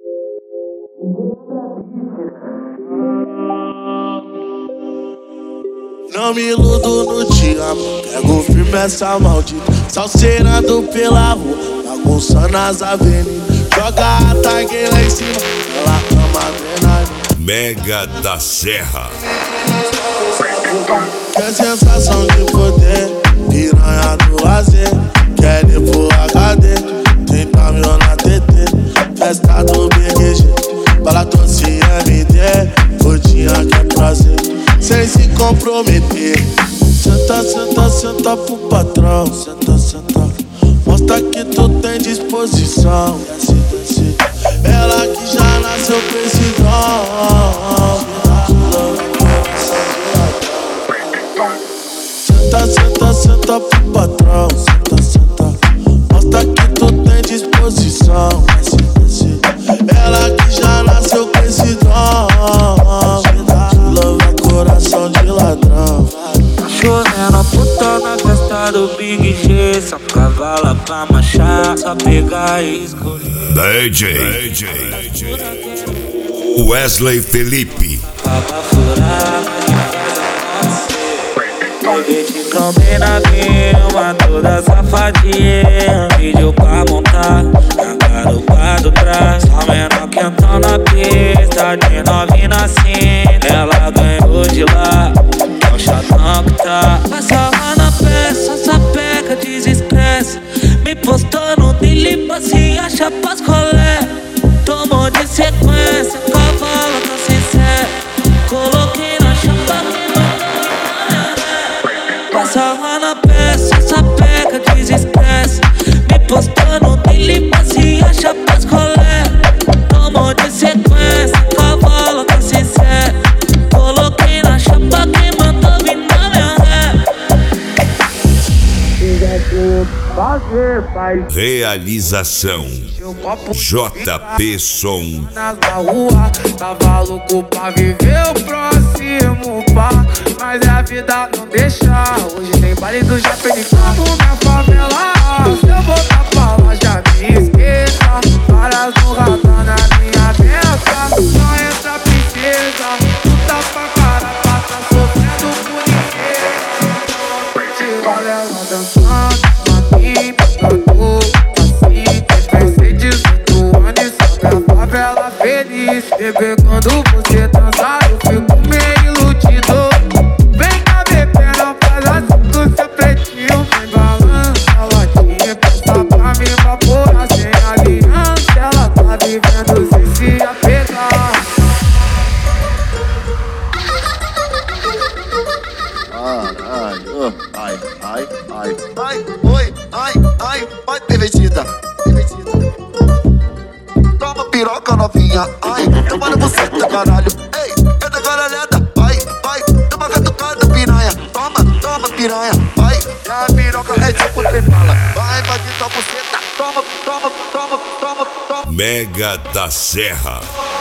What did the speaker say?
Não me iludo no te amo, pego firme essa maldita, salseirando pela rua, bagunçando as avenidas. Joga a tag lá em cima, ela ama adrenalina. Mega da Serra. Quer sensação de poder, piranha do lazer. Quer ir pro HD, 30 mil na TT. Festa do BQG, bala doce MD. Rodinha quer prazer, sem se comprometer. Senta, senta, senta pro patrão. Senta, senta, mostra que tu tem disposição. Desce, desce, ela que já nasceu com esse dom. Senta, senta, senta pro patrão. Senta, senta, mostra que tu tem disposição. Desce, desce, ela que já nasceu com esse dom. Coração de ladrão. Chovendo puta na festa do Big G. Só cavala pra marchar, só pegar e escolher. DJ Wesley Felipe. Pra furar, mas te combina bem, uma toda safadinha. Vídeo pra montar, na garupa do trás. Só menor quentando na pista, de novinha assim. Ela ganhou de lá, é o chatão que tá. Passa lá na peça, sapeca, desestressa. Me postou no dele pra se achar pras colé. Tomou de sequência, cavalo tá sincero. Coloquei na chapa que não. Passa lá na peça, sapeca, desestressa. Me postou no dele pra se achar pras colé. Tomou de sequência, cavalo tá sincero. Coloquei na chapa que mandou vir na minha ré. Realização JP Som. Na rua, tava louco pra viver o próximo pá. Mas a vida não deixa. Hoje tem baile do Japenicano na favela. Se eu voltar pra lá já me esqueça. Várias no radar na minha meta. Não entra princesa, luta pra cara, tá sofrendo por ninguém. Se olha ela dançando, mami, pegando assim. Tem 18 anos, só na favela feliz. Bebê, quando você dançar, eu fico meio iludido. Vem cá, bebê, não faz assim com seu pretinho. Vem balança a latinha, pensa pra me evaporar sem aliança. Ela tá vivendo sem se apegar. Ai, ai, ai, ai, oi, ai, pervertida, pervertida. Toma piroca novinha, ai, toma no buceta, caralho. Ei, canta caralhada, vai, toma catucada, piranha. Toma, piranha, vai. A piroca é tipo trepala, vai tua buceta. Toma. Mega da Serra.